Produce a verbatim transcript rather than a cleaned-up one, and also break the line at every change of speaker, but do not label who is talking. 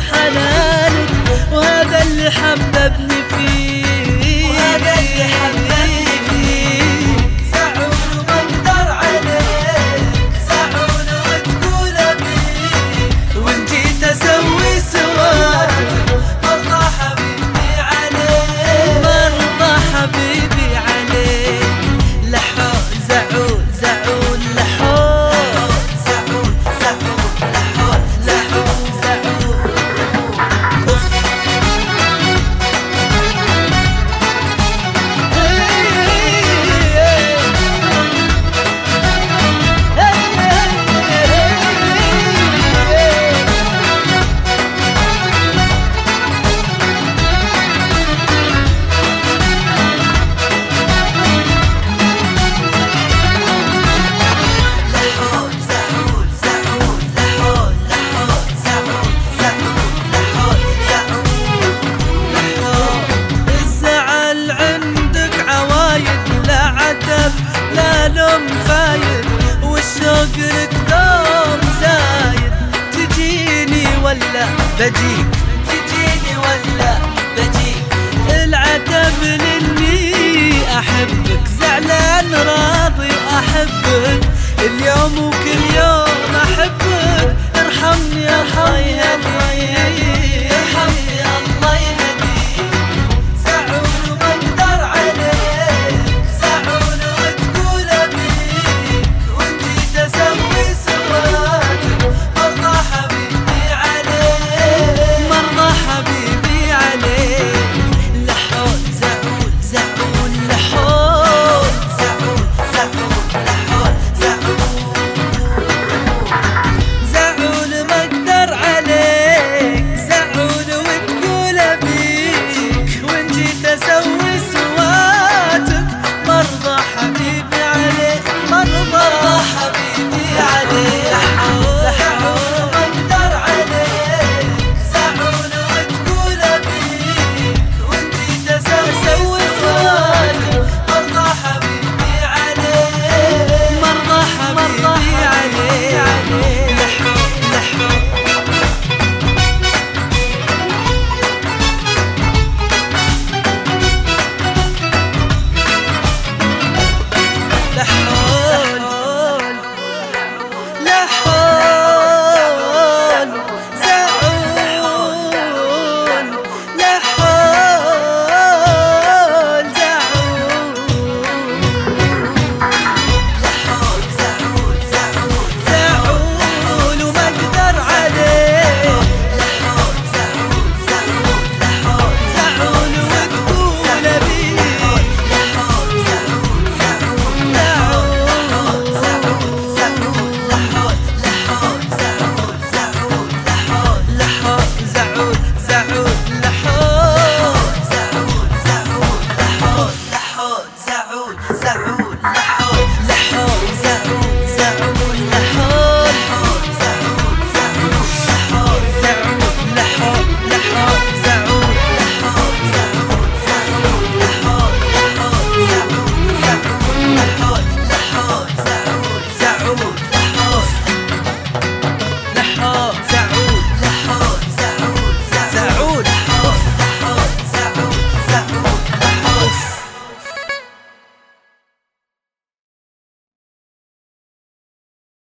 بحنانك، وهذا اللي حببني فيك، وهذا اللي حببني فيك.
زعول ومقدر عليك، زعول وتقول أبيك،
وإن جيت أسوي سواد
مرضى حبيبي عليك،
مرضى حبيبي عليك. لحون زعول زعول لحون
زعول زعول لحون
لحون زعول.
لحون زعول زعول لحون لحون زعول زعول لحون زعول.
الزعل عندك عوايد، لا عتب لا لوم فايد، والشوق لك دوم زايد. تجيني ولا بجيك،
تجيني ولا بجيك،
العتب لاني احبك، زعلان راضي احبك، اليوم وكل يوم احبك. ارحمني ارحمني ارحمني